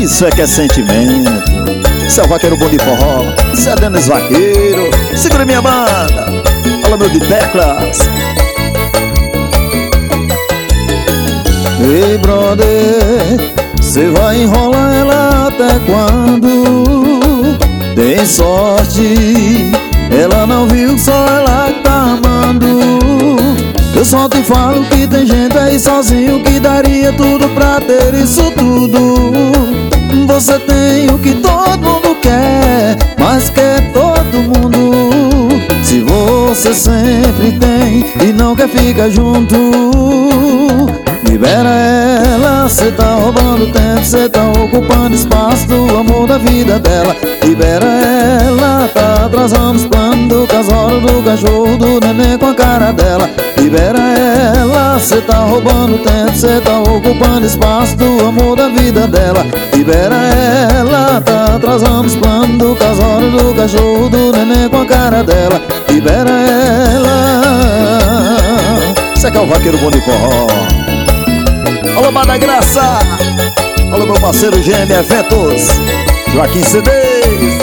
Isso é que é sentimento. Isso é o vaqueiro bom de forró. Isso é Denis Vaqueiro. Segura minha banda. Fala meu de teclas. Ei, brother, cê vai enrolar ela até quando? Tem sorte, ela não viu, só ela que tá amando. Eu só te falo que tem gente aí sozinho que daria tudo pra ter isso tudo. Você tem o que todo mundo quer, mas quer todo mundo. Se você sempre tem e não quer ficar junto, libera ela, cê tá roubando tempo, cê tá ocupando espaço do amor da vida dela. Libera ela, tá atrasando os planos do casório, do cachorro, do neném com a cara dela. Libera ela, cê tá roubando tempo, cê tá ocupando espaço do amor da vida dela. Libera ela, tá atrasando os planos do casório, do cachorro, do neném com a cara dela. Libera ela. Isso aqui é o vaqueiro bom de forró. Alô, Mada Graça. Alô, meu parceiro GM Eventos, Joaquim CDs.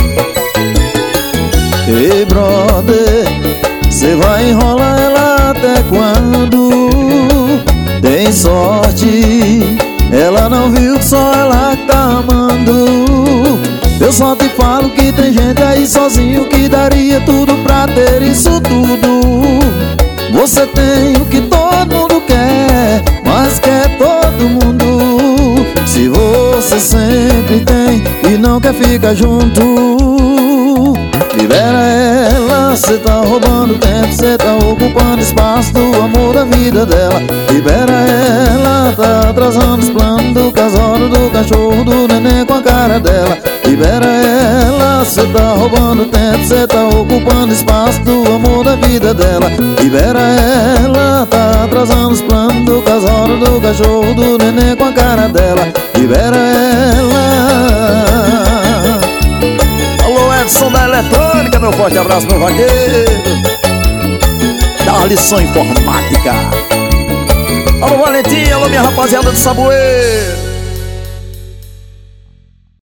Ei, brother, cê vai enrolar ela até quando? Tem sorte, ela não viu que só ela que tá amando. Eu só te falo que tem gente aí sozinho que daria tudo pra ter isso tudo. Você tem o que todo mundo quer, mas quer todo mundo. Se você sempre tem e não quer ficar junto, libera ela, cê tá roubando tempo, cê tá ocupando espaço do amor da vida dela. Libera ela, tá atrasando os planos do casório, do cachorro, do neném com a cara dela. Libera ela, cê tá roubando tempo, cê tá ocupando espaço do amor da vida dela. Libera ela, tá atrasando os planos do casório, do cachorro, do neném com a cara dela. Libera ela. Alô, Edson da Eletrônica, meu forte abraço, meu vaqueiro. Dá uma lição informática. Alô, Valentim, alô, minha rapaziada do Saboeiro.